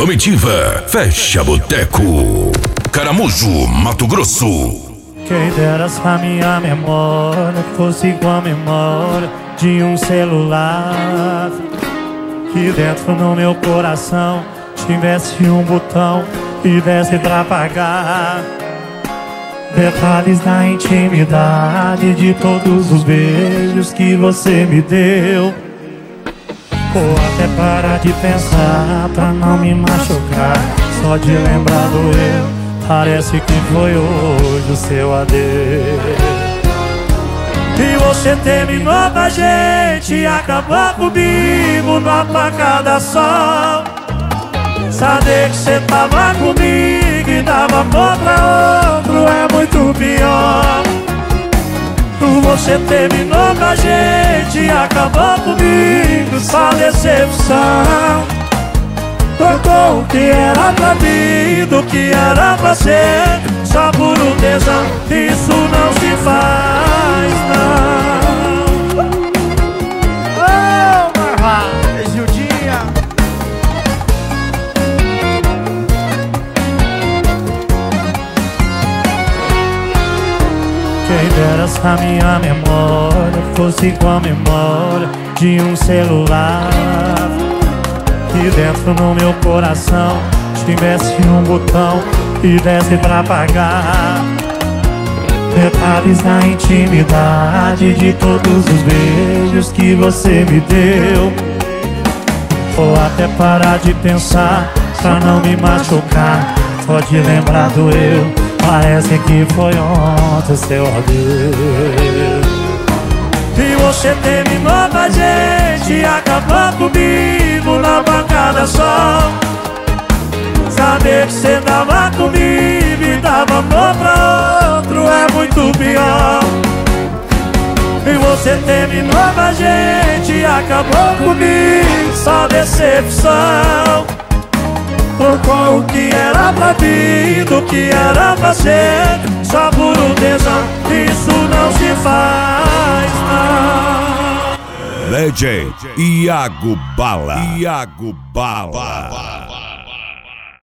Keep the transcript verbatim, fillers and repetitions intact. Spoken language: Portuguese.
Comitiva Fecha Boteco, Caramujo, Mato Grosso. Quem dera se a minha memória fosse igual a memória de um celular, que dentro no meu coração tivesse um botão e desse pra apagar detalhes da intimidade de todos os beijos que você me deu. Ou até parar de pensar pra não me machucar, só de lembrar do eu, parece que foi hoje o seu adeus. E você terminou com a gente, acabou comigo no apagar da sol. Saber que você tava comigo e dava amor pra outro é muito pior. Você terminou com a gente, acabou comigo, só decepção. Trocou o que era pra mim do que era pra ser, só por um tesão, isso não se faz, não. Oh, Marvaz, e o dia? Quem dera se a minha memória fosse igual a memória de um celular, que dentro no meu coração tivesse um botão e desse pra apagar detalhes da intimidade de todos os beijos que você me deu. Ou até parar de pensar pra não me machucar, só de lembrar do eu, parece que foi ontem seu adeus. E você terminou com a gente, acabou comigo na bancada só. Saber que você tava comigo e dava amor pra outro é muito pior. E você terminou com a gente, acabou comigo, só decepção. Trocou o que era pra mim do que era pra ser, só por um tesão, isso não se faz, não. Legend Iago Bala. Iago Bala.